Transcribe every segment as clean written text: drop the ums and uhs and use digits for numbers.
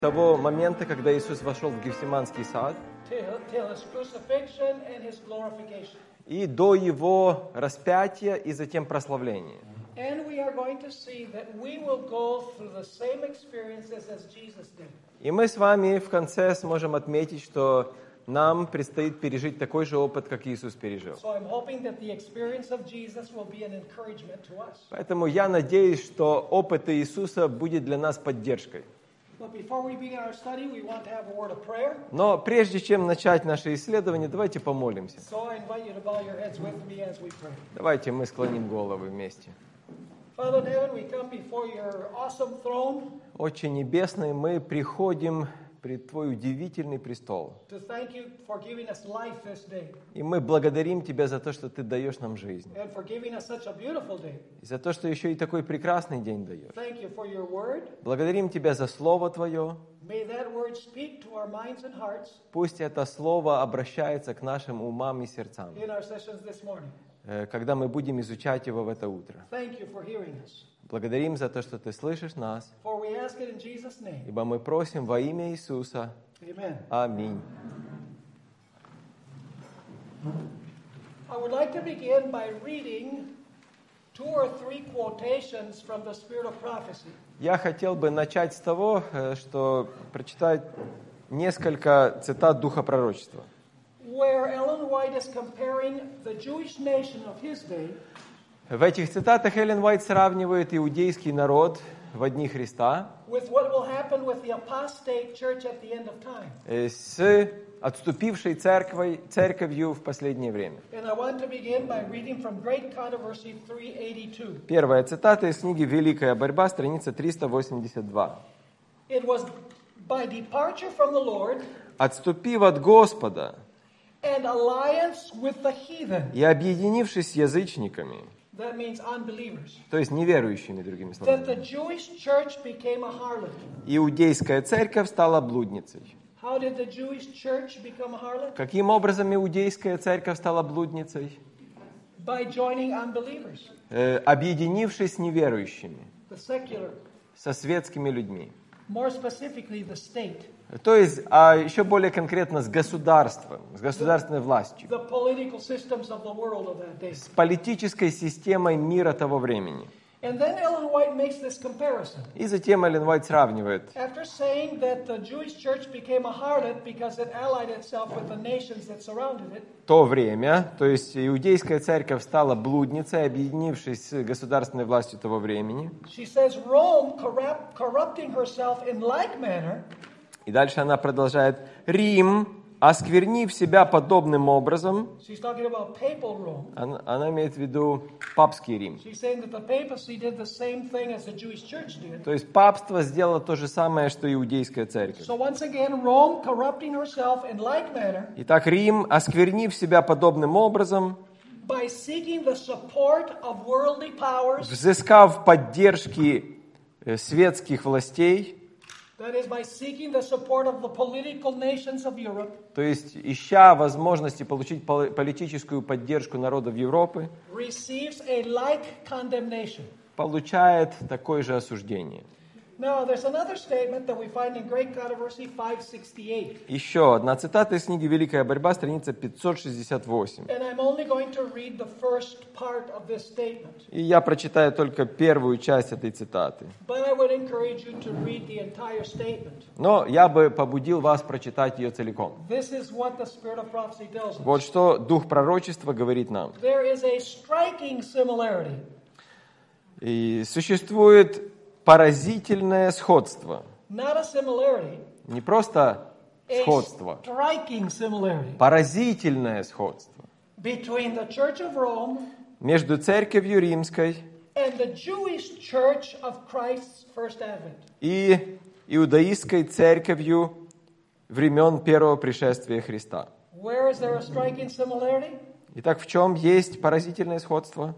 того момента, когда Иисус вошел в Гефсиманский сад, и до Его распятия и затем прославления. И мы с вами в конце сможем отметить, что нам предстоит пережить такой же опыт, как Иисус пережил. Поэтому я надеюсь, что опыт Иисуса будет для нас поддержкой. Но прежде чем начать наше исследование, давайте помолимся. Давайте мы склоним головы вместе. Отче Небесный, мы приходим пред Твой удивительный престол. И мы благодарим Тебя за то, что Ты даешь нам жизнь. И за то, что еще и такой прекрасный день даешь. Благодарим Тебя за Слово Твое. Пусть это Слово обращается к нашим умам и сердцам, когда мы будем изучать его в это утро. Благодарим за то, что Ты слышишь нас, ибо мы просим во имя Иисуса. Аминь. Я хотел бы начать с того, что прочитать несколько цитат Духа пророчества. В этих цитатах Эллен Уайт сравнивает иудейский народ в дни Христа с отступившей церковью в последнее время. Первая цитата из книги «Великая борьба», страница 382. «Отступив от Господа и объединившись с язычниками», то есть неверующими, другими словами, иудейская церковь стала блудницей. Каким образом иудейская церковь стала блудницей? Объединившись с неверующими, со светскими людьми. То есть, а еще более конкретно, с государством, с государственной властью, с политической системой мира того времени. И затем Эллен Уайт сравнивает. То время, то есть иудейская церковь стала блудницей, объединившись с государственной властью того времени. И дальше она продолжает. Рим, осквернив себя подобным образом, она имеет в виду папский Рим. То есть папство сделало то же самое, что иудейская церковь. Итак, Рим, осквернив себя подобным образом, взыскав поддержки светских властей, то есть, ища возможности получить политическую поддержку народов Европы, получает такое же осуждение. Еще одна цитата из книги «Великая борьба», страница 568. И я прочитаю только первую часть этой цитаты. Но я бы побудил вас прочитать ее целиком. Вот что Дух пророчества говорит нам. И существует поразительное сходство. Не просто сходство. Поразительное сходство. Между церковью римской и иудаистской церковью времен первого пришествия Христа. Итак, в чем есть поразительное сходство?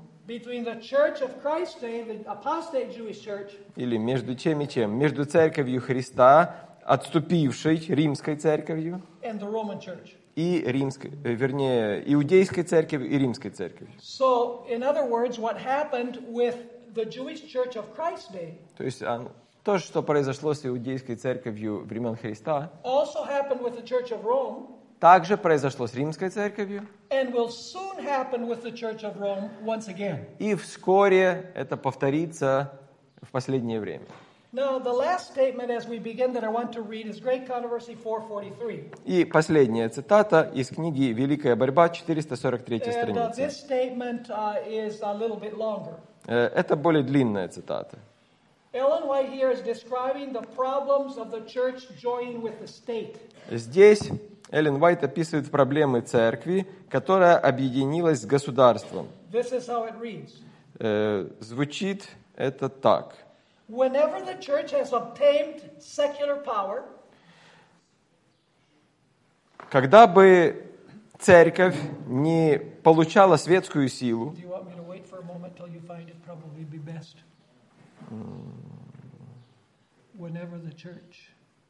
Или между чем и чем? Между церковью Христа, отступившей римской церковью, и римской, иудейской церковью и римской церковью. То есть То, что произошло с иудейской церковью времен Христа, also happened with the Church of Rome, также произошло с римской церковью, and will soon happen with the Church of Rome once again. и вскоре это повторится в последнее время. Now, the last statement as we begin that I want to read is Great Controversy 443. И последняя цитата из книги «Великая борьба», 443 And страница. this statement is a little bit longer. Это более длинная цитата. Ellen White here is describing the problems of the church joining with the state. Здесь Эллен Уайт описывает проблемы церкви, которая объединилась с государством. This is how it reads. Звучит это так. Whenever the church has obtained secular power, когда бы церковь не получала светскую силу, do you want me to wait for a moment till you find it probably be best? Whenever the church.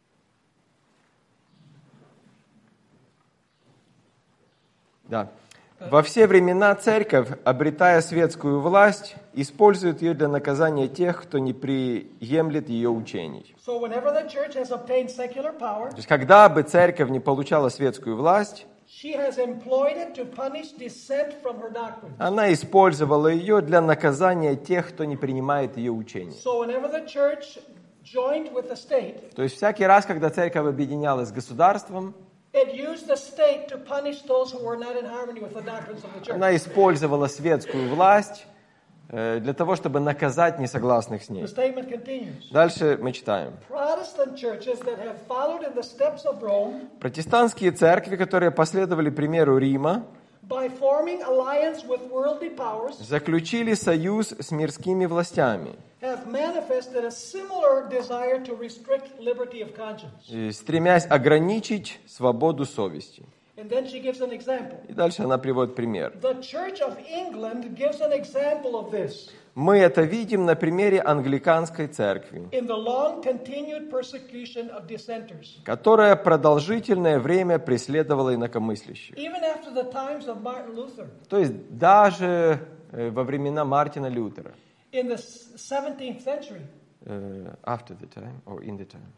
Да. Во все времена церковь, обретая светскую власть, использует ее для наказания тех, кто не приемлет ее учений. So whenever the church has obtained secular power, То есть, когда бы церковь не получала светскую власть, she has employed it to punish dissent from her doctrines. она использовала ее для наказания тех, кто не принимает ее учения. So whenever the church joined with the state, То есть всякий раз, когда церковь объединялась с государством, it used the state to punish those who were not in harmony with the doctrines of the church. она использовала светскую власть для того, чтобы наказать несогласных с ней. The statement continues. Дальше мы читаем. Protestant churches that have followed in the steps of Rome Протестантские церкви, которые последовали примеру Рима, by forming alliance with worldly powers, заключили союз с мирскими властями, have manifested a similar desire to restrict liberty of conscience. стремясь ограничить свободу совести. And then she gives an example. И дальше она приводит пример. The Church of England gives an example of this Мы это видим на примере англиканской церкви, in the long continued persecution of dissenters. которая продолжительное время преследовала инакомыслящих. Even after the times of Martin Luther. То есть даже во времена Мартина Лютера. In the 17th century. After the time or in the time.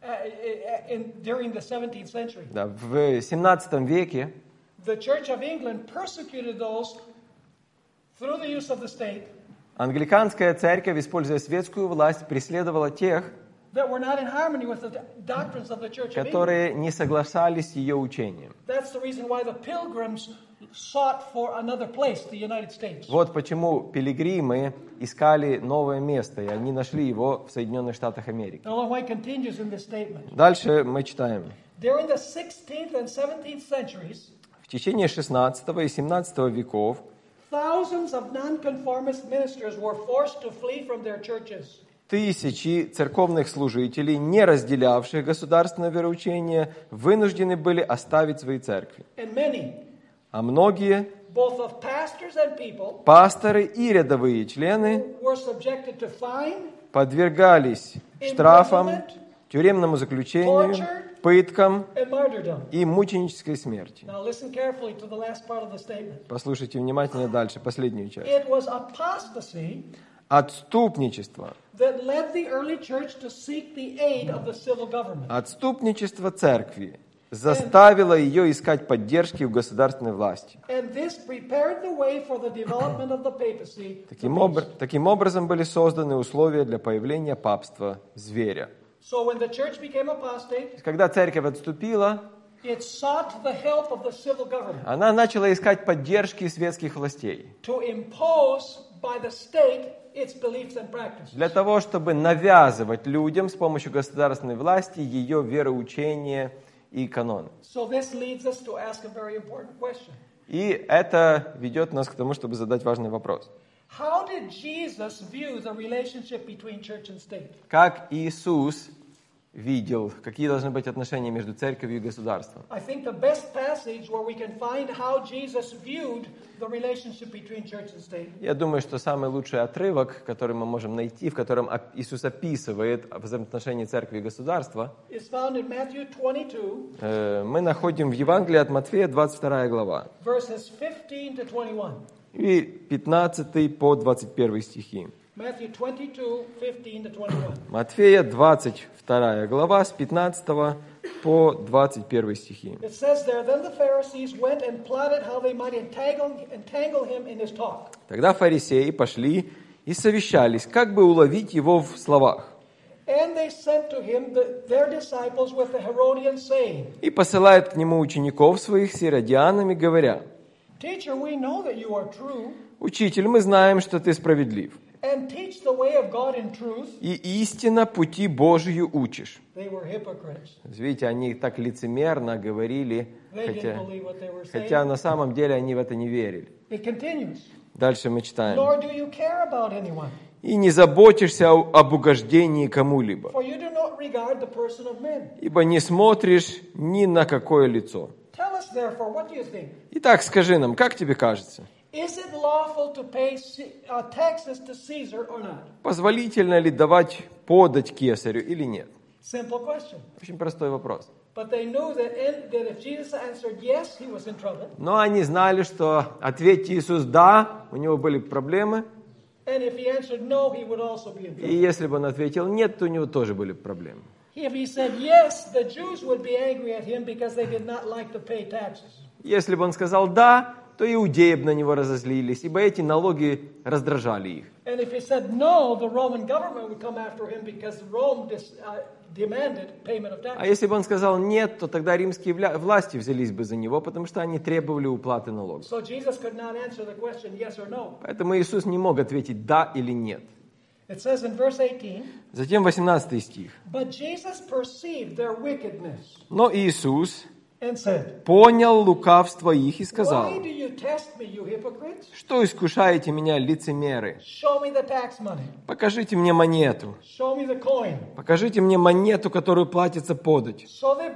During the 17th century. Да, в 17 веке The Church of England persecuted those through the use of the state. англиканская церковь, используя светскую власть, преследовала тех, that were not in harmony with the doctrines of the Church of England. которые не соглашались с ее учением. That's the reason why the pilgrims sought for another place, the United States. Вот почему пилигримы искали новое место, и они нашли его в Соединенных Штатах Америки. Ellen White continues in this statement. Дальше мы читаем. During the 16th and 17th centuries, В течение 16 и 17 веков thousands of nonconformist ministers were forced to flee from their churches. тысячи церковных служителей, не разделявших государственное вероучение, вынуждены были оставить свои церкви. And many, А многие, both of pastors and people, пасторы и рядовые члены, were subjected to fine, подвергались штрафам, тюремному заключению, пыткам and martyrdom. и мученической смерти. Now listen carefully to the last part of the statement. Послушайте внимательно дальше, последнюю часть. It was apostasy Отступничество. that led the early church to seek the aid of the civil government. Отступничество церкви заставило ее искать поддержки у государственной власти. And this prepared the way for the development of the papacy. Таким образом были созданы условия для появления папства зверя. So when the church became apostate, Когда церковь отступила, it sought the help of the civil government она начала искать поддержки светских властей to impose by the state its beliefs and practices. для того, чтобы навязывать людям с помощью государственной власти ее вероучение и каноны. So this leads us to ask a very important question. И это ведет нас к тому, чтобы задать важный вопрос. How did Jesus view the relationship between church and state? Как Иисус видел, какие должны быть отношения между церковью и государством? I think the best passage where we can find how Jesus viewed the relationship between church and state Я думаю, что самый лучший отрывок, который мы можем найти, в котором Иисус описывает взаимоотношения церкви и государства, is found in Matthew 22, мы находим в Евангелии от Матфея, 22 глава, verses 15 to 21. и 15 по 21 стихи. Матфея 22 глава с 15 по 21 стихи. Тогда фарисеи пошли и совещались, как бы уловить его в словах. И посылают к нему учеников своих с иродианами, говоря: «Учитель, мы знаем, что ты справедлив, и истинно пути Божию учишь». Видите, они так лицемерно говорили, хотя на самом деле они в это не верили. Дальше мы читаем. «И не заботишься об угождении кому-либо, ибо не смотришь ни на какое лицо. Итак, скажи нам, как тебе кажется, позволительно ли давать подать кесарю или нет?» Очень простой вопрос. Но они знали, что ответить Иисус «да», у него были проблемы. И если бы он ответил «нет», то у него тоже были проблемы. Если бы он сказал «да», то иудеи бы на него разозлились, ибо эти налоги раздражали их. А если бы он сказал «нет», то тогда римские власти взялись бы за него, потому что они требовали уплаты налогов. Поэтому Иисус не мог ответить «да» или «нет». Затем 18 стих. «Но Иисус понял лукавство их и сказал: что искушаете меня, лицемеры? Покажите мне монету. Покажите мне монету, которую платится подать».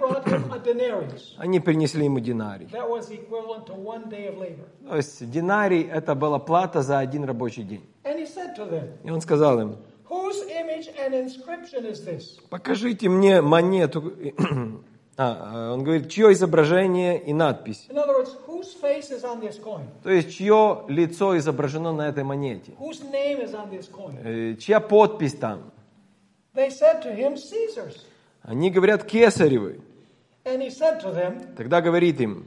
Они принесли ему динарий. То есть динарий — это была плата за один рабочий день. И он сказал им: покажите мне монету. Он говорит, чье изображение и надпись. То есть, чье лицо изображено на этой монете. Чья подпись там. Они говорят: кесаревы. Тогда говорит им: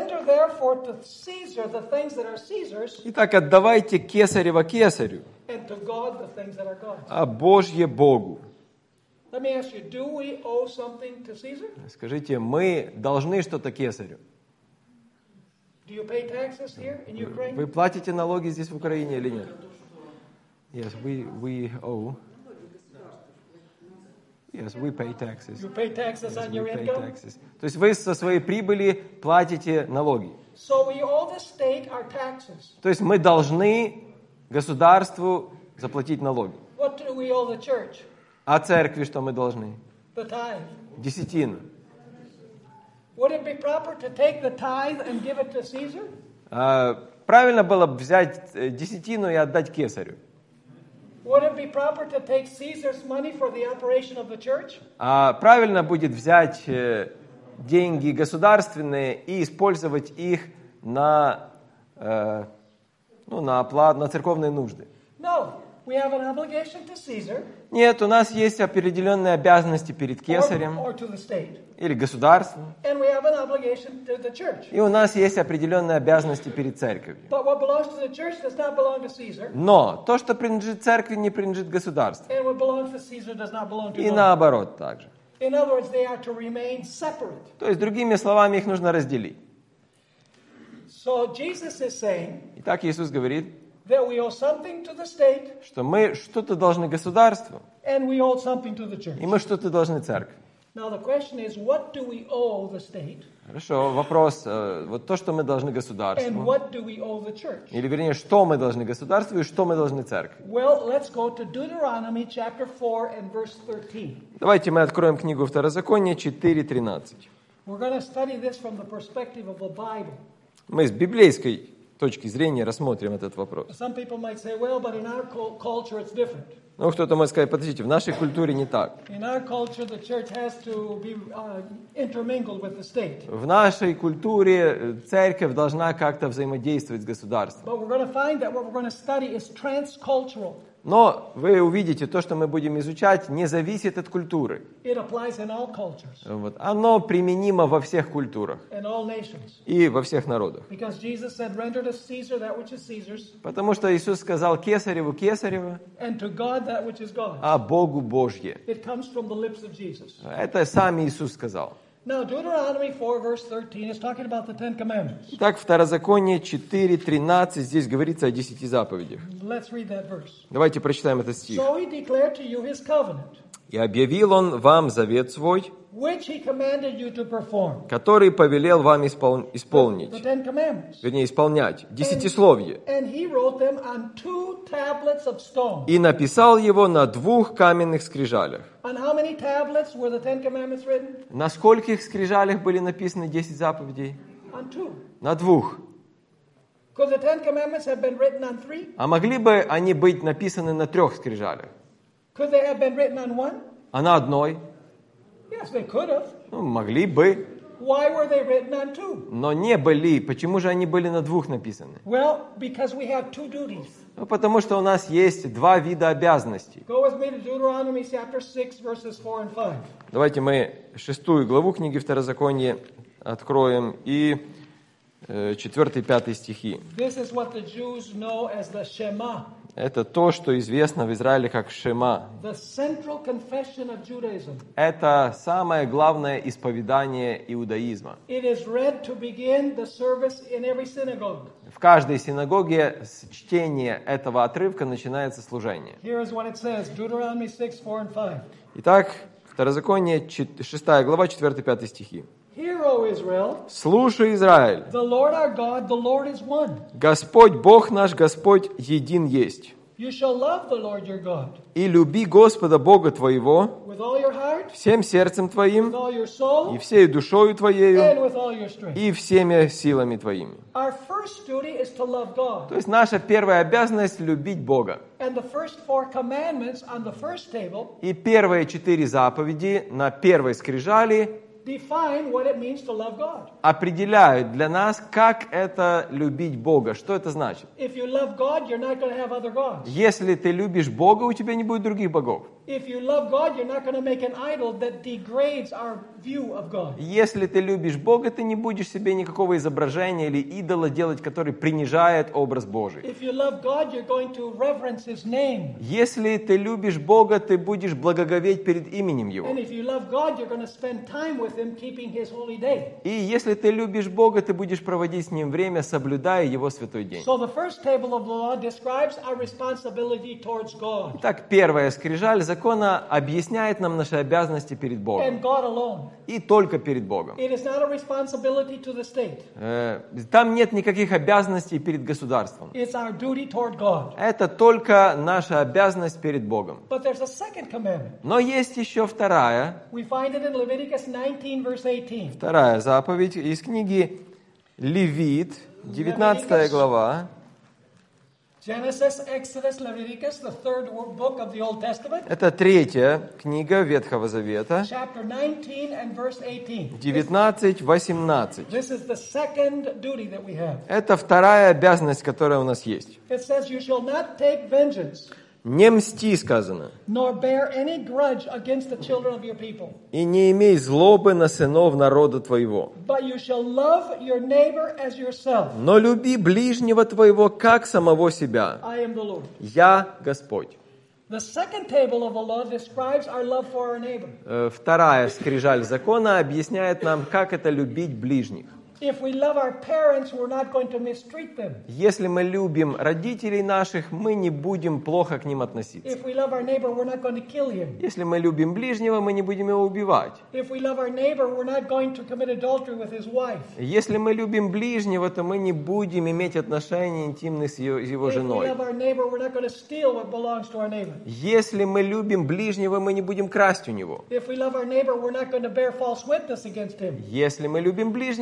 итак, отдавайте кесарева кесарю, а Божье Богу. Скажите, мы должны что-то кесарю? Вы платите налоги здесь в Украине или нет? Yes, we owe. Yes, we pay taxes. You pay taxes on your income? То есть вы со своей прибыли платите налоги. So we owe the state our taxes. То есть мы должны государству заплатить налоги. What do we owe the church? А церкви что мы должны? The tithe. Десятину. Would it be proper to take the tithe and give it to Caesar? Правильно было бы взять десятину и отдать кесарю. Would it be proper to take Caesar's money for the operation of the church? Правильно будет взять деньги государственные и использовать их на оплату, на церковные нужды. No. We have an obligation to Caesar, нет, у нас есть определенные обязанности перед кесарем or to the state. Или государством. And we have an obligation to the church. И у нас есть определенные обязанности перед церковью. But what belongs to the church does not belong to Caesar. Но то, что принадлежит церкви, не принадлежит государству. And what belongs to Caesar does not belong to И наоборот также. In other words, they are to remain separate. То есть, другими словами, их нужно разделить. So Jesus is saying, Итак, Иисус говорит, that we owe something to the state, что мы что-то должны государству, and we owe something to the church. и мы что-то должны церкви. Now the question is, what do we owe the state? Хорошо, вопрос, вот то, что мы должны государству, and what do we owe the church? Или, вернее, что мы должны государству и что мы должны церкви. Well, let's go to Deuteronomy chapter 4 and verse 13. Давайте мы откроем книгу Второзакония 4:13. We're going to study this from the perspective of the Bible. Мы с библейской точки зрения рассмотрим этот вопрос. Some people might say, well, but in our culture it's different. Ну, кто-то может сказать, подождите, в нашей культуре не так. In our culture, the church has to be intermingled with the state. В нашей культуре церковь должна как-то взаимодействовать с государством. But we're going to find that what we're going to study is transcultural. Но вы увидите, то, что мы будем изучать, не зависит от культуры. Вот. Оно применимо во всех культурах и во всех народах. Потому что Иисус сказал Кесареву Кесарево, а Богу Божье. Это сам Иисус сказал. Now, Deuteronomy 4, verse 13 is talking about the Ten Commandments. Итак, Второзаконие 4:13, здесь говорится о 10 заповедях. Let's read that verse. Давайте прочитаем этот стих. So he declared to you his covenant, «И объявил он вам завет свой, which he commanded you to perform». Который повелел вам исполнить. The Ten Commandments. Вернее, исполнять. Десятисловие. And he wrote them on 2 tablets of stone. И написал его на 2 каменных скрижалях. On how many tablets were the Ten Commandments written? На скольких скрижалях были написаны 10 заповедей? On 2. На 2. Could the Ten Commandments have been written on 3? А могли бы они быть написаны на 3 скрижалях? Could they have been written on 1? А на одной? Yes, they could have. Ну, могли бы. Why were they written on 2? Но не были. Почему же они были на 2 написаны? Well, because we have 2 duties. Ну, потому что у нас есть 2 вида обязанностей. Go with me to Deuteronomy chapter 6, verses 4 and 5. Давайте мы 6 главу книги Второзакония откроем и 4-5 стихи. This is what the Jews know as the Shema. Это то, что известно в Израиле как Шема. The central confession of Judaism. Это самое главное исповедание иудаизма. It is read to begin the service in every synagogue. В каждой синагоге с чтения этого отрывка начинается служение. Here is what it says, Deuteronomy 6, 4 and 5. Итак, Второзаконие 6 глава 4-5 стихи. Hear, O Israel, «Слушай, Израиль, the Lord our God, the Lord is one. Господь Бог наш, Господь един есть. You shall love the Lord your God И люби Господа Бога твоего with all your heart, всем сердцем with твоим, all your soul, и всей душою твоею, and with all your strength». и всеми силами твоими. Our first duty is to love God. То есть наша первая обязанность — любить Бога. And the first 4 commandments on the first table И первые 4 заповеди на первой скрижали define what it means to love God. определяют для нас, как это любить Бога. Что это значит? If you love God, you're not going to have other gods. Если ты любишь Бога, у тебя не будет других богов. If you love God, you're not going to make an idol that degrades our view of God. Если ты любишь Бога, ты не будешь себе никакого изображения или идола делать, который принижает образ Божий. If you love God, you're going to reverence His name. Если ты любишь Бога, ты будешь благоговеть перед именем Его. And if you love God, you're going to spend time with Him, keeping His holy day. И если ты любишь Бога, ты будешь проводить с Ним время, соблюдая Его святой день. So the first table of the law describes our responsibility towards God. Итак, первая скрижаль закона объясняет нам наши обязанности перед Богом. And God alone. И только перед Богом. It is not a responsibility to the state. Там нет никаких обязанностей перед государством. It's our duty toward God. Это только наша обязанность перед Богом. But there's a second commandment. Но есть еще вторая. We find it in Leviticus 19, verse 18. Вторая заповедь из книги Левит, 19 глава. Genesis, Exodus, Leviticus, the third book of the Old Testament. Это третья книга Ветхого Завета. Chapter 19 and verse 18. 19-18. This is the second duty that we have. Это вторая обязанность, которая у нас есть. It says, you shall not take vengeance, Не мсти, сказано, nor bear any grudge against the children of your people. и не имей злобы на сынов народа твоего. But you shall love your neighbor as yourself. Но люби ближнего твоего, как самого себя. I am the Lord. Я Господь. The second table of the law describes our love for our neighbor. Вторая скрижаль закона объясняет нам, как это любить ближних. If we love our parents, we're not going to mistreat them. Если мы любим родителей наших, мы не будем плохо к ним относиться. If we love our neighbor, we're not going to kill him. Если мы любим ближнего, мы не будем его убивать. If we love our neighbor, we're not going to commit adultery with his wife. Если мы любим ближнего, то мы не будем иметь отношения интимные с его If we женой. love our neighbor, we're not going to steal what belongs to our neighbor. Если мы любим ближнего, мы не будем красть у него. If we love our neighbor, we're not going to bear false witness against him. Если мы любим ближнего, мы не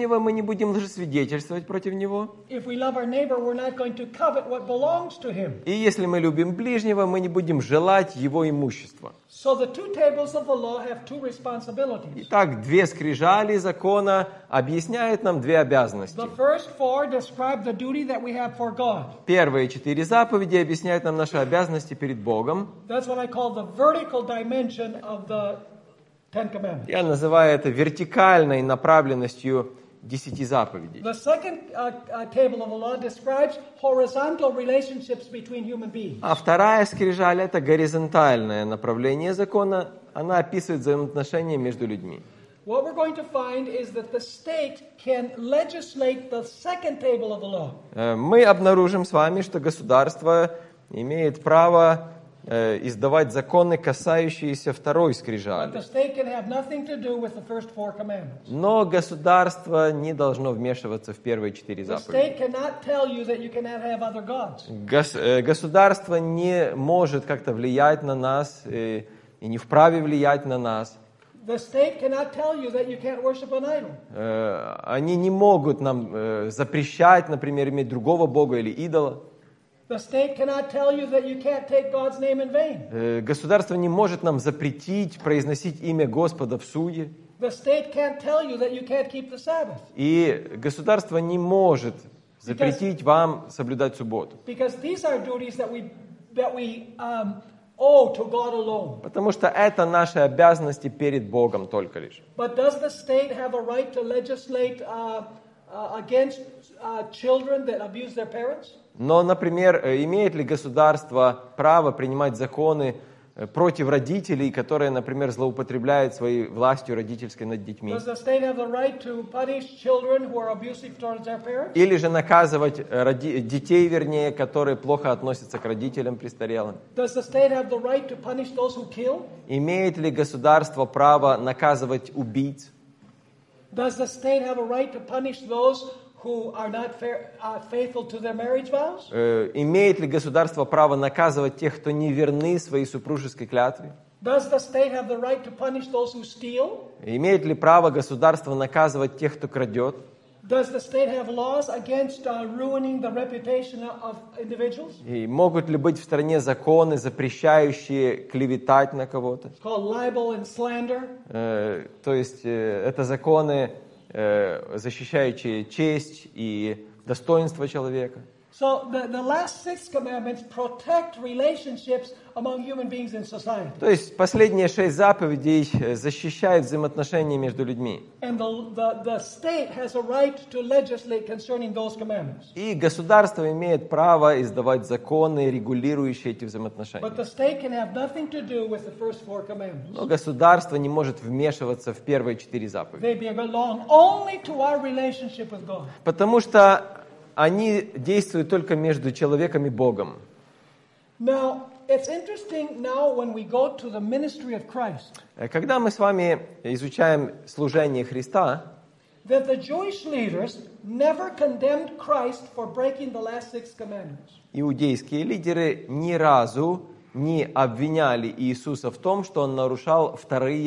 будем лжесвидетельствовать против него. If we love our neighbor, we're not going to covet what belongs to him. И если мы любим ближнего, мы не будем желать его имущества. So the two tables of the law have two responsibilities. Итак, две скрижали закона объясняют нам две обязанности. The first four describe the duty that we have for God. Первые 4 заповеди объясняют нам наши обязанности перед Богом. That's what I call the vertical dimension of the Ten Commandments. Я называю это вертикальной направленностью 10 заповедей. The second table of the law describes horizontal relationships between human beings. А вторая скрижаль — это горизонтальное направление закона. Она описывает взаимоотношения между людьми. What we're going to find is that the state can legislate the second table of the law. Мы обнаружим с вами, что государство имеет право издавать законы, касающиеся второй скрижали. But the state can have nothing to do with the first four commandments. Но государство не должно вмешиваться в первые 4 The заповеди. state cannot tell you that you cannot have other gods. Государство не может как-то влиять на нас и не вправе влиять на нас. The state cannot tell you that you can't worship an idol. Они не могут нам запрещать, например, иметь другого бога или идола. The state cannot tell you that you can't take God's name in vain. Государство не может нам запретить произносить имя Господа в суе. The state can't tell you that you can't keep the Sabbath. И государство не может запретить вам соблюдать субботу. Because these are duties that we owe to God alone. Потому что это наши обязанности перед Богом только лишь. But does the state have a right to legislate against children that abuse their parents? Но, например, имеет ли государство право принимать законы против родителей, которые, например, злоупотребляют своей властью родительской над детьми? Does the state have the right to punish children who are abusive towards their parents? Или же наказывать детей, вернее, которые плохо относятся к родителям престарелым? Does the state have the right to punish those who kill? Имеет ли государство право наказывать убийц? Does the state have a right to punish those who are not faithful to their marriage vows? Имеет ли государство право наказывать тех, кто не верны своей супружеской клятве? Does the state have the right to punish those who steal? Имеет ли право государство наказывать тех, кто крадет? Does the state have laws against ruining the reputation of individuals? И могут ли быть в стране законы, запрещающие клеветать на кого-то? It's called libel and slander. То есть это законы, защищающие честь и достоинство человека. So the last 6 commandments protect relationships among human beings in society. То есть последние 6 заповедей защищают взаимоотношения между людьми. And the state has a right to legislate concerning those commandments. И государство имеет право издавать законы, регулирующие эти взаимоотношения. But the state can have nothing to do with the first 4 commandments. Но государство не может вмешиваться в первые 4 заповеди. They belong only to our relationship with God. Потому что они действуют только между человеком и Богом. Now, it's interesting now when we go to the ministry of Christ. Когда мы с вами изучаем служение Христа, That the Jewish leaders never condemned Christ for breaking the last 6 commandments. иудейские лидеры ни разу не обвиняли Иисуса в том, что Он нарушал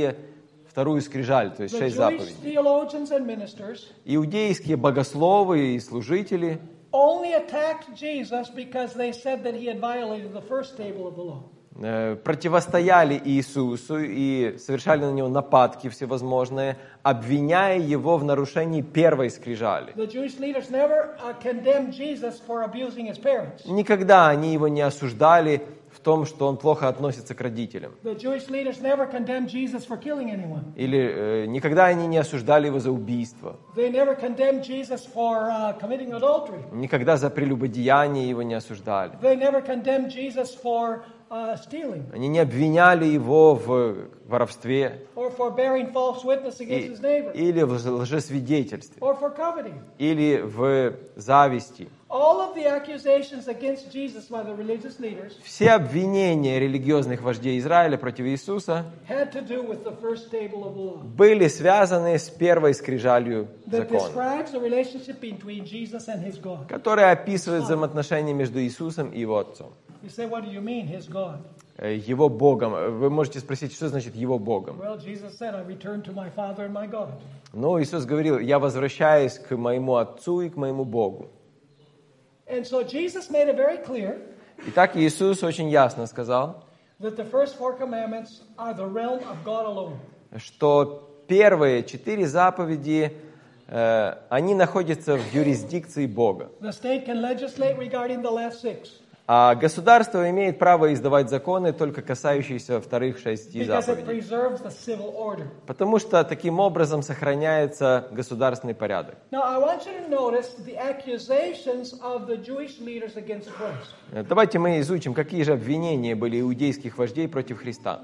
вторую скрижаль, то есть 6 заповедей. Иудейские богословы и служители only attacked Jesus because they said that he had violated the first table of the law. Противостояли Иисусу и совершали на него нападки всевозможные, обвиняя его в нарушении первой скрижали. The Jewish leaders never condemned Jesus for abusing his parents. Никогда они его не осуждали в том, что он плохо относится к родителям. The Jewish leaders never condemned Jesus for killing anyone. Или никогда они не осуждали его за убийство. They never condemned Jesus for committing adultery. Никогда за прелюбодеяние его не осуждали. They never condemned Jesus for stealing. Они не обвиняли его в воровстве Or for bearing false witness against his neighbor. или в лжесвидетельстве, Or for coveting. или в зависти. All of the accusations against Jesus by the religious leaders Все обвинения религиозных вождей Израиля против Иисуса had to do with the first table of the law. были связаны с первой скрижалью That закона, describes the relationship between Jesus and his God. которая описывает взаимоотношения между Иисусом и Его Отцом. You say, what do you mean, his God? Его Богом. Вы можете спросить, что значит Его Богом? Ну, Иисус говорил, я возвращаюсь к моему Отцу и к моему Богу. Итак, Иисус очень ясно сказал, что первые 4 заповеди, они находятся в юрисдикции Бога. А государство имеет право издавать законы, только касающиеся вторых 6 заповедей. Потому что таким образом сохраняется государственный порядок. Давайте мы изучим, какие же обвинения были иудейских вождей против Христа.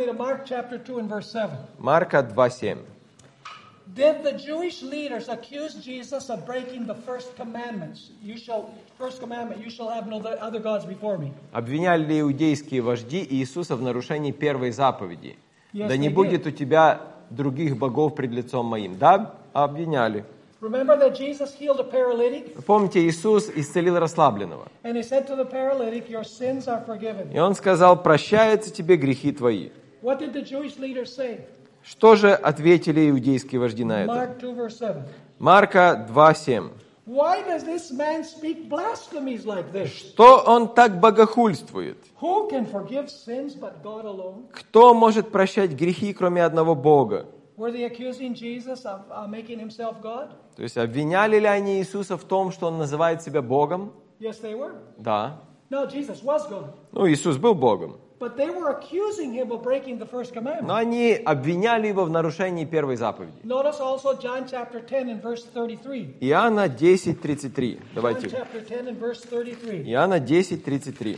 Марка 2:7. Did the Jewish leaders accuse Jesus of breaking the first commandments? First commandment, you shall have no other gods before me. Обвиняли ли иудейские вожди Иисуса в нарушении первой заповеди? Да не будет у тебя других богов пред лицом моим. Да, обвиняли. Remember that Jesus healed a paralytic? Помните, Иисус исцелил расслабленного. And he said to the paralytic, your sins are forgiven. И Он сказал, прощаются тебе грехи твои. What did the Jewish leaders say? Что же ответили иудейские вожди на это? Mark 2, verse 7. Марка 2:7. Why does this man speak blasphemies like this? Что он так богохульствует? Who can forgive sins but God alone? Кто может прощать грехи, кроме одного Бога? Were they accusing Jesus of making himself God? То есть обвиняли ли они Иисуса в том, что он называет себя Богом? Yes, they were. Да. No, Jesus was God. Ну, Иисус был Богом. But they were accusing him of breaking the first commandment. Но они обвиняли его в нарушении первой заповеди. Notice also John chapter 10 and verse 33. Иоанна 10:33. Давайте. John chapter 10 and verse 33. Иоанна 10:33.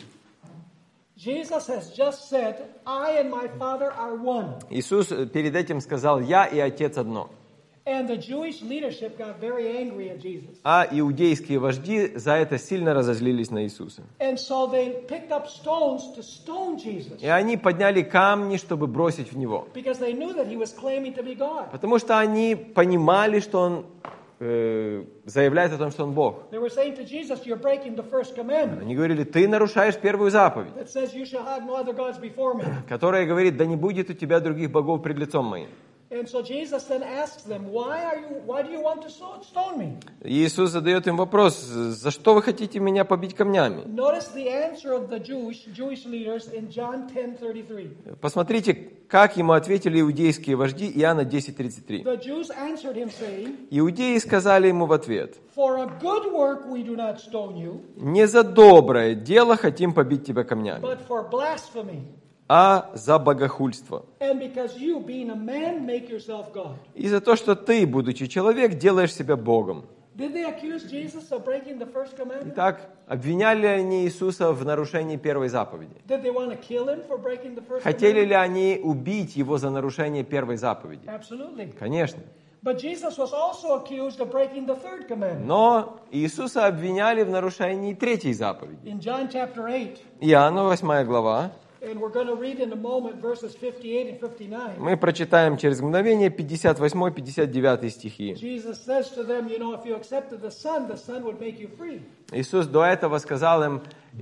Jesus has just said, I and my Father are one. Иисус перед этим сказал, я и Отец одно. And the Jewish leadership got very angry at Jesus. А иудейские вожди за это сильно разозлились на Иисуса. And so they picked up stones to stone Jesus. И они подняли камни, чтобы бросить в него. Because they knew that he was claiming to be God. Потому что они понимали, что он заявляет о том, что он Бог. They were saying to Jesus, you're breaking the first commandment. Они говорили, ты нарушаешь первую заповедь, That says you shall have no other gods before me. которая говорит, да не будет у тебя других богов пред лицом моим. And so Jesus then asks them, why do you want to stone me? Иисус задает им вопрос, за что вы хотите меня побить камнями? Notice the answer of the Jewish leaders in John 10:33. Посмотрите, как ему ответили иудейские вожди, Иоанна 10:33. The Jews answered him saying, Иудеи сказали ему в ответ, for a good work we do not stone you, не за доброе дело хотим побить тебя камнями, but for blasphemy. А за богохульство. And because you, being a man, make yourself God. И за то, что ты, будучи человек, делаешь себя Богом. Did they accuse Jesus of breaking the first commandment? Итак, обвиняли ли они Иисуса в нарушении первой заповеди? Did they want to kill him for breaking the first Хотели commandment? ли они убить его за нарушение первой заповеди? Absolutely. Конечно. But Jesus was also accused of breaking the third commandment. Но Иисуса обвиняли в нарушении третьей заповеди. In John chapter 8. Иоанна 8 глава. And we're going to read in a moment verses 58 and 59. Мы прочитаем через мгновение 58-59 стихи. Jesus says to them, you know, if you accepted the Son would make you free. Иисус до этого сказал им,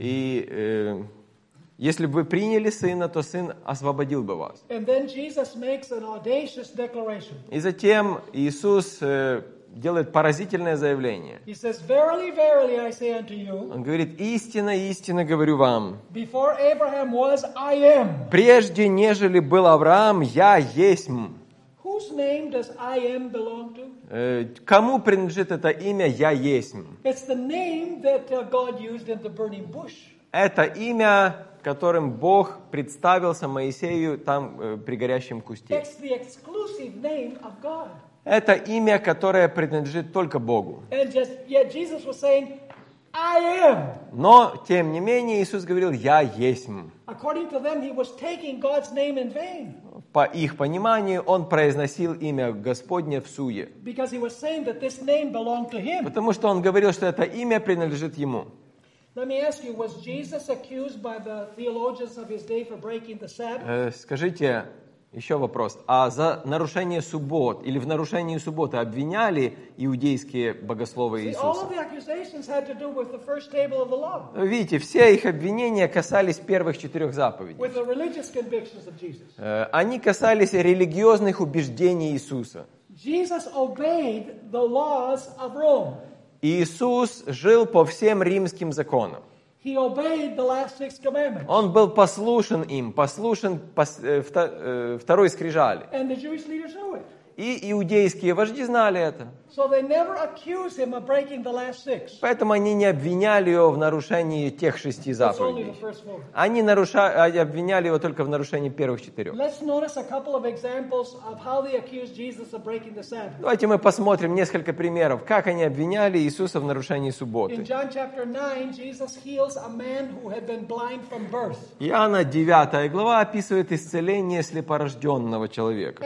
если бы вы приняли Сына, то Сын освободил бы вас. And then Jesus makes an audacious declaration. И затем Иисус делает поразительное заявление. He says, verily, verily, I say unto you, Он говорит, истинно, истинно говорю вам, before Abraham was, I am. Прежде, нежели был Авраам, я есмь. Whose name does I am belong to? Кому принадлежит это имя «Я есмь»? It's the name that God used in the burning bush. Это имя, которым Бог представился Моисею там при горящем кусте. It's the exclusive name of God. Это имя, которое принадлежит только Богу. Yet Jesus was saying, I am. Но, тем не менее, Иисус говорил, «Я есмь». According to them, he was taking God's name in vain. По их пониманию, он произносил имя Господне в суе. Because he was saying that this name belonged to him. Потому что он говорил, что это имя принадлежит ему. Let me ask you, was Jesus accused by the theologians of his day for breaking the Sabbath? Скажите, Еще вопрос. А за нарушение суббот или в нарушении субботы обвиняли иудейские богословы Иисуса? Видите, все их обвинения касались первых 4 заповедей. Они касались религиозных убеждений Иисуса. Иисус жил по всем римским законам. Он был послушен им, послушен второй скрижали. И иудейские вожди знали это. Поэтому они не обвиняли его в нарушении тех 6 заповедей. Они обвиняли его только в нарушении первых 4. Давайте мы посмотрим несколько примеров, как они обвиняли Иисуса в нарушении субботы. Иоанна 9 глава описывает исцеление слепорожденного человека.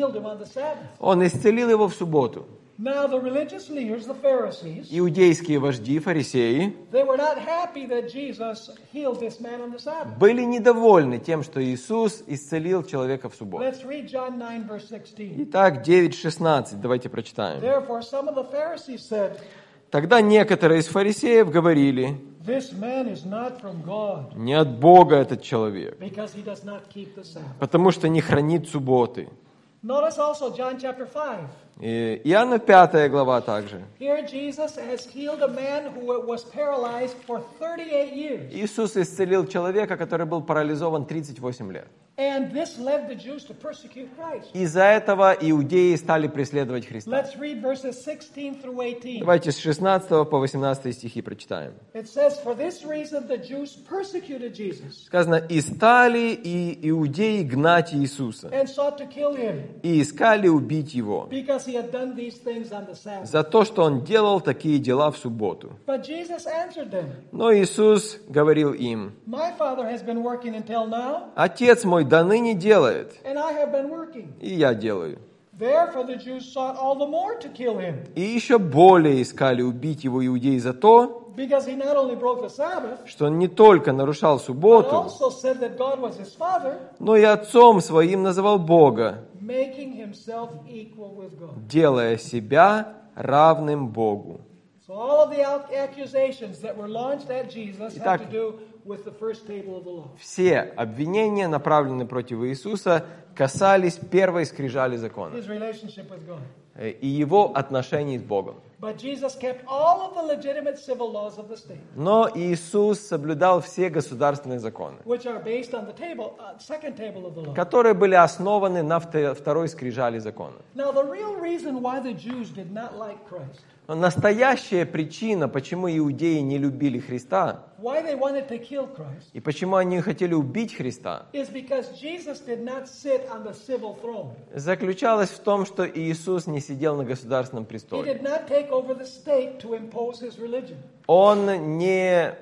Он исцелил его в субботу. Now the religious leaders, the Pharisees, иудейские вожди, фарисеи, they were not happy that Jesus healed this man on the Sabbath. были недовольны тем, что Иисус исцелил человека в субботу. Let's read John 9, verse 16. Итак, 9:16, давайте прочитаем. Therefore, some of the Pharisees said, Тогда некоторые из фарисеев говорили, This man is not from God, не от Бога этот человек, because he does not keep the Sabbath. потому что не хранит субботы. Notice also John chapter 5. Иоанна 5 глава также. Here Jesus has healed a man who was paralyzed for 38 years. Иисус исцелил человека, который был парализован 38 лет. And this led the Jews to persecute Christ. Из-за этого иудеи стали преследовать Христа. Let's read verses 16 through 18. Давайте с 16 по 18 стихи прочитаем. It says, For this reason the Jews persecuted Jesus. Сказано, и стали и иудеи гнать Иисуса, And sought to kill him, и искали убить его, because he had done these things on the Sabbath. за то, что он делал такие дела в субботу. But Jesus answered them, Но Иисус говорил им, My Father has been working until now, Отец мой до ныне делает, and I have been working. и я делаю. Therefore the Jews sought all the more to kill him, И еще более искали убить его иудеи за то, because he not only broke the Sabbath, что он не только нарушал but субботу, also said that God was his Father, но и отцом своим называл Бога, making himself equal with God. делая себя равным Богу. So all of the accusations that were launched at Jesus Итак, have to do with the first table of the law. Все обвинения, направленные против Иисуса, касались первой скрижали закона His relationship with God. и его отношений с Богом. But Jesus kept all of the legitimate civil laws of the state, Но Иисус соблюдал все государственные законы, which are based on the second table of the law. которые были основаны на второй скрижали закона. Now, the real reason why the Jews did not like Christ, Но настоящая причина, почему иудеи не любили Христа, why they wanted to kill Christ, и почему они хотели убить Христа, is because Jesus did not sit on the civil throne. заключалась в том, что Иисус не сидел на государственном He престоле. did not take over the state to impose his religion. Он не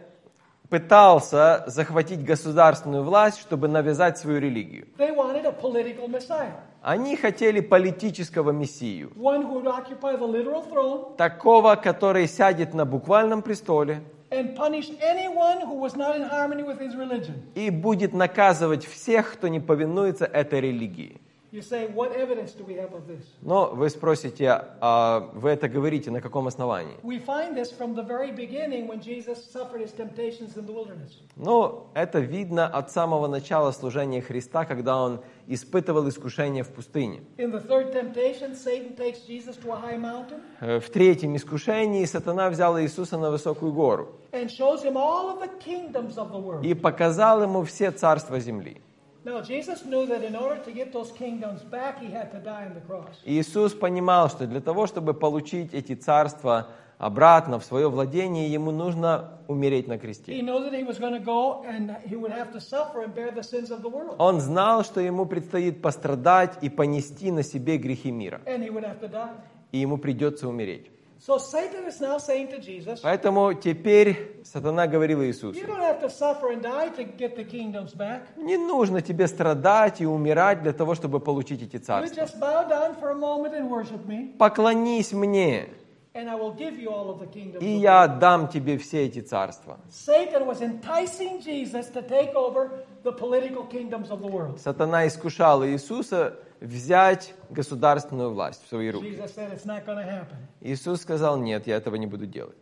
пытался захватить государственную власть, чтобы навязать свою религию. They wanted a political Messiah, Они хотели политического мессию, one who would occupy the literal throne такого, который сядет на буквальном престоле and punish anyone who was not in harmony with his religion. и будет наказывать всех, кто не повинуется этой религии. You say, what evidence do we have of this? Но вы спросите, а вы это говорите на каком основании? We find this from the very beginning when Jesus suffered his temptations in the wilderness. Ну, это видно от самого начала служения Христа, когда Он испытывал искушение в пустыне. In the third temptation, Satan takes Jesus to a high mountain В третьем искушении сатана взял Иисуса на высокую гору and shows him all of the kingdoms of the world. и показал Ему все царства земли. Now, Jesus knew that in order to get those kingdoms back, he had to die on the cross. Иисус понимал, что для того, чтобы получить эти царства обратно в свое владение, Ему нужно умереть на He кресте. knew that he was going to go and he would have to suffer and bear the sins of the world. Он знал, что Ему предстоит пострадать и понести на себе грехи мира, And he would have to die. и Ему придется умереть. So Satan is now saying to Jesus, Поэтому теперь сатана говорил Иисусу: you don't have to suffer and die to get the kingdoms back. не нужно тебе страдать и умирать для того, чтобы получить эти You царства. just bow down for a moment and worship me, Поклонись мне, and I will give you all of the kingdoms. и of я отдам тебе все эти царства. Satan was enticing Jesus to take over the political kingdoms of the world. Сатана искушал Иисуса взять государственную власть в свои руки. Jesus said it's not going to happen. Иисус сказал: нет, я этого не буду делать.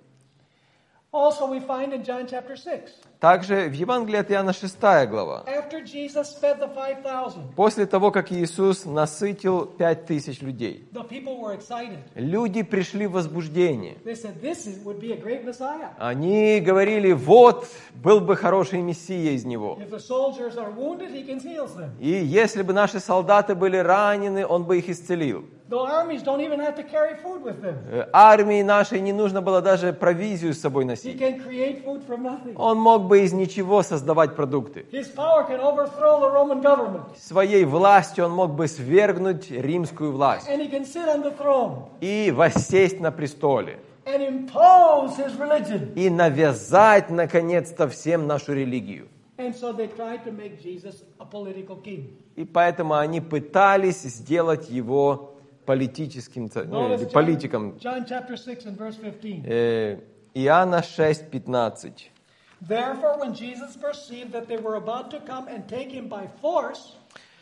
Also, we find in John chapter 6. Также в Евангелии от Иоанна 6 глава. After Jesus fed the 5,000. После того, как Иисус насытил 5000 людей, The people were excited. люди пришли в возбуждение. They said this would be a great Messiah. Они говорили: вот, был бы хороший Мессия из него. If the soldiers are wounded, he can heal them. И если бы наши солдаты были ранены, он бы их исцелил. The armies don't even have to carry food with them. Армии нашей не нужно было даже провизию с собой He носить. can create food from nothing. Он мог бы из ничего создавать продукты. His power can overthrow the Roman government. Своей властью он мог бы свергнуть римскую власть And he can sit on the throne и воссесть на престоле. and impose his religion. И навязать, наконец-то, всем нашу религию. And so they tried to make Jesus a political king. И поэтому они пытались сделать его политическим, или политиком. John chapter 6 and verse 15. Иоанна 6:15. Therefore, when Jesus perceived that they were about to come and take him by force,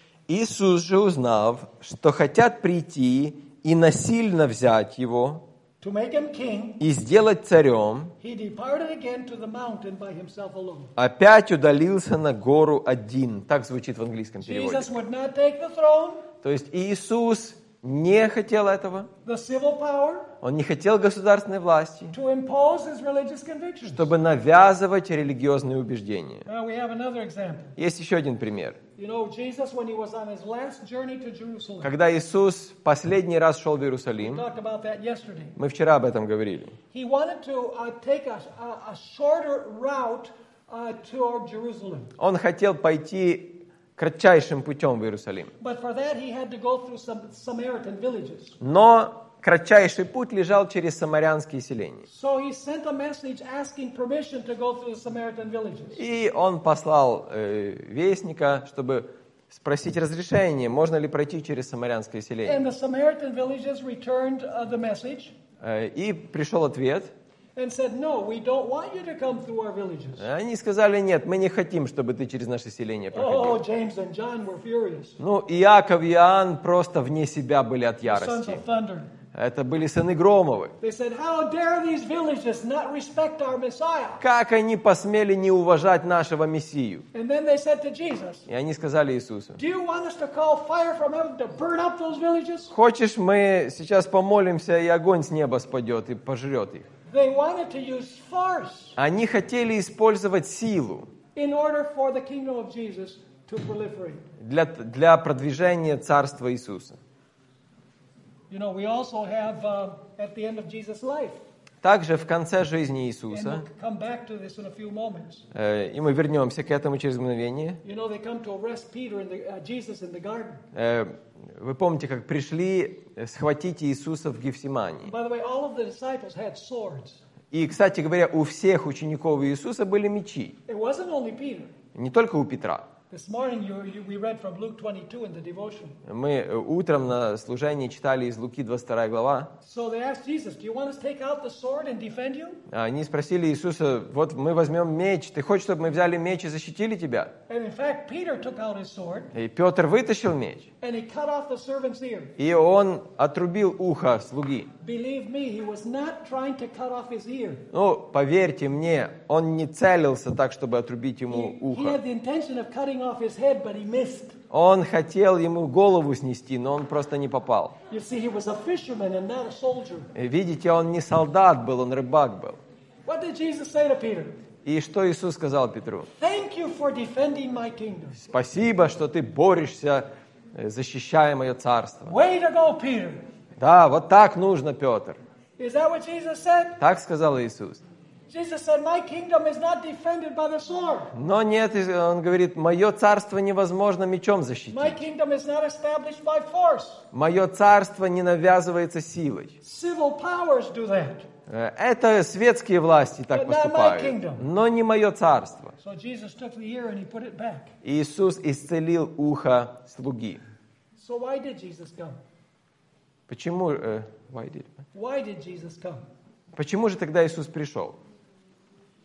Иисус же, узнав, что хотят прийти и насильно взять его to make him king, и сделать царем, he departed again to the mountain by himself alone. опять удалился на гору один. Так звучит в английском переводе. Jesus would not take the throne, То есть Иисус не хотел этого. the civil power, Он не хотел государственной власти, to impose his religious convictions. чтобы навязывать религиозные убеждения. Now we have another example. Есть еще один пример. You know, Jesus, when he was on his last journey to Jerusalem, Когда Иисус последний раз шел в we Иерусалим, talked about that yesterday. мы вчера об этом говорили, He wanted to take a shorter route toward Jerusalem. он хотел пойти кратчайшим путем в Иерусалим. But for that, he had to go through some Samaritan villages. Но кратчайший путь лежал через самарянские селения. So he sent a message asking permission to go through the Samaritan villages. И он послал вестника, чтобы спросить разрешение, можно ли пройти через самарянское And селение. the Samaritan villages returned the message И пришел ответ. and said, no, we don't want you to come through our villages. Они сказали: нет, мы не хотим, чтобы ты через наше селение Oh, проходил. James and John were furious. Ну, Иаков и Иоанн просто вне себя были от Sons ярости. of thunder. Это были сыны Громовы. They said, how dare these villages not respect our Messiah? Как они посмели не уважать нашего Мессию? And then they said to Jesus, И они сказали Иисусу: do you want us to call fire from heaven to burn up those villages? хочешь, мы сейчас помолимся, и огонь с неба спадет и пожрет их? They wanted to use force Они хотели использовать силу in order for the kingdom of Jesus to proliferate. для продвижения царства Иисуса. You know, we also have at the end of Jesus' life, Также в конце жизни and Иисуса, we'll come back to this in a few moments. и мы вернемся к этому через мгновение, You know, they come to arrest Peter and Jesus in the garden. вы помните, как пришли схватить Иисуса в Гефсимании. By the way, all of the disciples had swords. И, кстати говоря, у всех учеников Иисуса были мечи. It wasn't only Peter. Не только у Петра. This morning we read from Luke 22 in the devotion. Мы утром на служении читали из Луки 22 глава. So they asked Jesus, do you want us to take out the sword and defend you? Они спросили Иисуса: вот мы возьмем меч, ты хочешь, чтобы мы взяли меч и защитили тебя? And in fact, Peter took out his sword И Петр вытащил меч, and he cut off the servant's ear. и он отрубил ухо слуги. Believe me, he was not trying to cut off his ear. Ну, поверьте мне, он не целился так, чтобы отрубить ему He ухо. had the intention of cutting off his head, but he missed. Он хотел ему голову снести, но он просто не попал. You see, he was a fisherman and not a soldier. Видите, он не солдат был, он рыбак был. What did Jesus say to Peter? И что Иисус сказал Петру? Thank you for defending my kingdom. Спасибо, что ты борешься, защищая мое царство. Way to go, Peter. Да, вот так нужно, Петр. Is that what Jesus said? Так сказал Иисус. Jesus said, my kingdom is not defended by the sword. Но нет, он говорит, мое царство невозможно мечом My защитить. kingdom is not established by force. Мое царство не навязывается силой. Civil powers do that. Это светские власти так But not my поступают, kingdom. но не мое царство. So Jesus took the ear and he put it back. Иисус исцелил ухо слуги. So why did Jesus come? Почему, Why did Jesus come? почему же тогда Иисус пришел?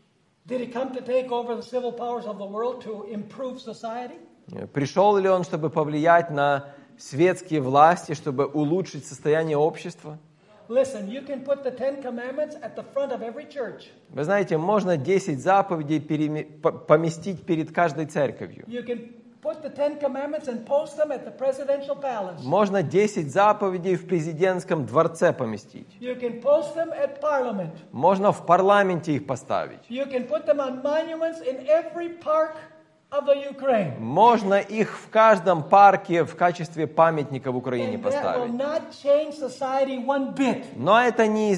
Did he come to take over the civil powers of the world to improve society? Пришел ли он, чтобы повлиять на светские власти, чтобы улучшить состояние общества? Listen, you can put the 10 commandments at the front of every church. Вы знаете, можно 10 заповедей поместить перед каждой церковью. You can put the 10 commandments and post them at the presidential palace. Можно 10 заповедей в президентском дворце поместить. You can post them at parliament. Можно в парламенте их поставить. You can put them on monuments in every park of the Ukraine. Можно их в каждом парке в качестве памятника в Украине поставить. And that will not change society one bit. Но это не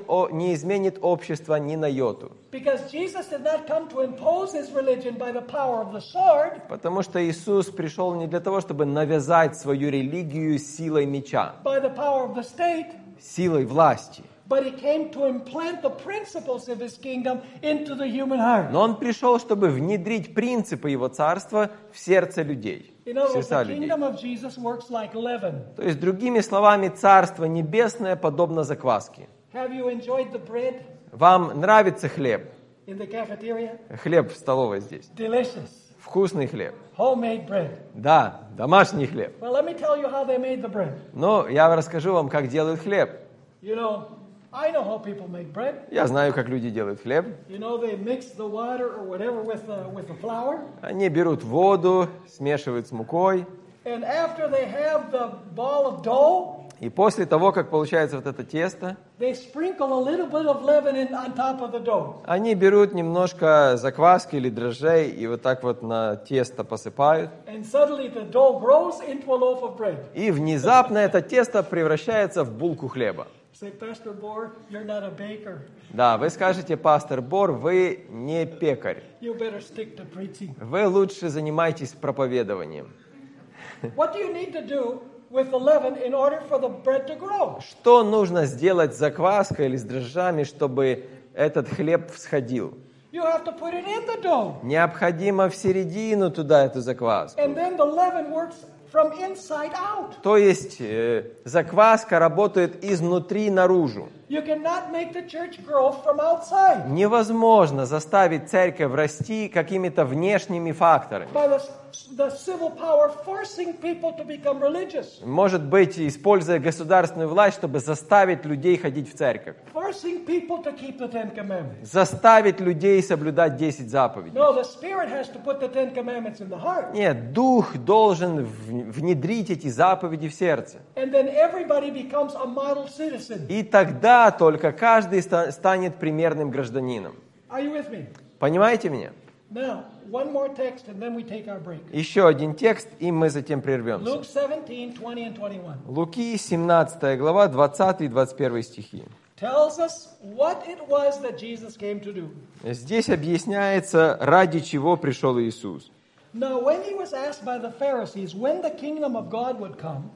изменит общество ни на йоту. Because Jesus did not come to impose his religion by the power of the sword. Потому что Иисус пришел не для того, чтобы навязать свою религию силой меча, By the power of the state. силой власти. But he came to implant the principles of his kingdom into the human heart. Но он пришел, чтобы внедрить принципы его царства в сердце людей, In в other words, сердца the людей. kingdom of Jesus works like leaven. То есть, другими словами, Царство Небесное подобно закваске. Have you enjoyed the bread Вам нравится хлеб? in the cafeteria? Хлеб в столовой здесь. Delicious. Вкусный хлеб. Homemade bread. Да, домашний хлеб. Well, let me tell you how they made the bread. Но я расскажу вам, как делают хлеб. You know, I know how people make bread. Я знаю, как люди делают хлеб. You know, they mix the water or whatever with the flour. Они берут воду, смешивают с мукой. And after they have the ball of dough, И после того, как получается вот это тесто, they sprinkle a little bit of leaven on top of the dough. они берут немножко закваски или дрожжей и вот так вот на тесто посыпают. And suddenly the dough grows into a loaf of bread. И внезапно это тесто превращается в булку хлеба. Say, Pastor Bohr, you're not a baker. Да, вы скажете, пастор Бор, вы не пекарь. You better stick to preaching. Вы лучше занимайтесь проповедованием. What do you need to do with the leaven in order for the bread to grow? Что нужно сделать с закваской или с дрожжами, чтобы этот хлеб всходил? You have to put it in the dough. Необходимо в середину туда эту закваску. And then the leaven works from inside out. То есть закваска работает изнутри наружу. You cannot make the church grow from outside. Невозможно заставить церковь расти какими-то внешними факторами. By the civil power forcing people to become religious. Может быть, используя государственную власть, чтобы заставить людей ходить в церковь. Forcing people to keep the 10 commandments. Заставить людей соблюдать 10 заповедей. No, the Spirit has to put the 10 commandments in the heart. Нет, Дух должен внедрить эти заповеди в сердце. And then everybody becomes a model citizen. И тогда только каждый станет примерным гражданином. Are you with me? Понимаете меня? Now, one more text and then we take our break. Еще один текст, и мы затем прервемся. Luke 17, 20 and 21. Луки, 17 глава, 20 и 21 стихи. Tells us what it was that Jesus came to do. Здесь объясняется, ради чего пришел Иисус. Now, when he was asked by the Pharisees when the kingdom of God would come,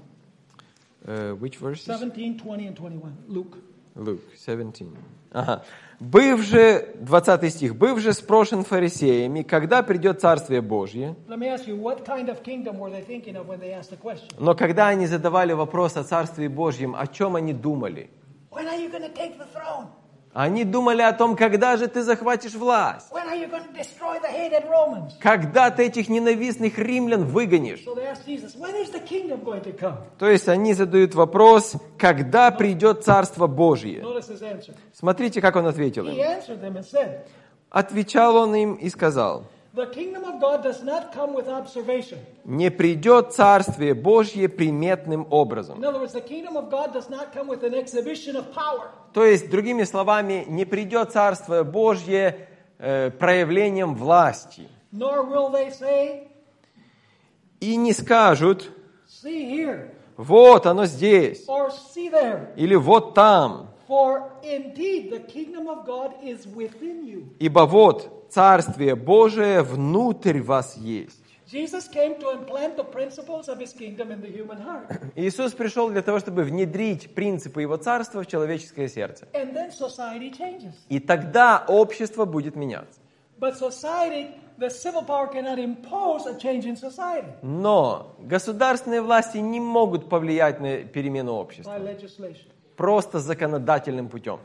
Which verses? 17, 20 and 21, Luke. Luke 17. Ага. «Быв же, 20 стих, «Быв же спрошен фарисеями, когда придет Царствие Божье». Let me ask you, what kind of kingdom were they thinking of when they asked the question? Но когда они задавали вопрос о Царстве Божьем, о чем они думали? When are you going to take the throne? Они думали о том, когда же ты захватишь власть? When are you going to destroy the hated Romans? Когда ты этих ненавистных римлян выгонишь? So they asked Jesus, when is the kingdom going to come? То есть они задают вопрос, когда придет Царство Божье? Notice his answer. Смотрите, как он ответил He им. answered them and said, Отвечал он им и сказал: the kingdom of God does not come with observation. «Не придет Царствие Божье приметным образом». In other words, the kingdom of God does not come with an exhibition of power. То есть, другими словами, не придет Царствие Божье проявлением власти. Nor will they say, И не скажут: see here, вот оно здесь, or see there. или вот там. For indeed the kingdom of God is within you. Ибо вот Царствие Божие внутрь вас есть. Jesus came to implant the principles of his kingdom in the human heart. Иисус пришел для того, чтобы внедрить принципы Его Царства в человеческое сердце. And then society changes. И тогда общество будет меняться. But society, the civil power cannot impose a change in society Но государственные власти не могут повлиять на перемену общества by legislation. просто законодательным путем.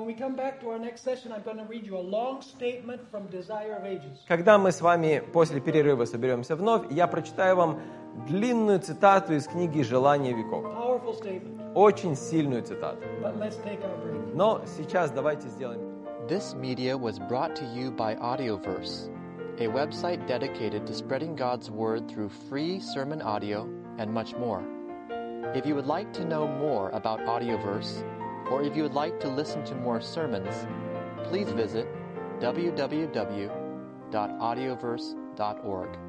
Когда мы с вами после перерыва соберемся вновь, я прочитаю вам длинную цитату из книги «Желание веков». Очень сильную цитату. Но сейчас давайте сделаем. This media was brought to you by Audioverse, a website dedicated to spreading God's Word through free sermon audio and much more. If you would like to know more about Audioverse, or if you would like to listen to more sermons, please visit www.audioverse.org.